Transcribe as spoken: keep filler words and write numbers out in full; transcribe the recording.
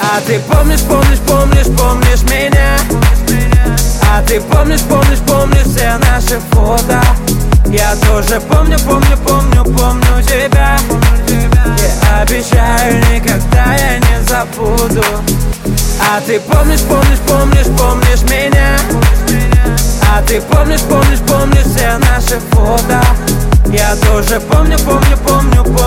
А ты помнишь, помнишь, помнишь, помнишь меня? А ты помнишь, помнишь, помнишь все наши фото? Я тоже помню, помню, помню, помню тебя. И обещаю, никогда я не забуду. А ты помнишь, помнишь, помнишь, помнишь меня? А ты помнишь, помнишь, помнишь все наши фото? Я тоже помню, помню, помню, помню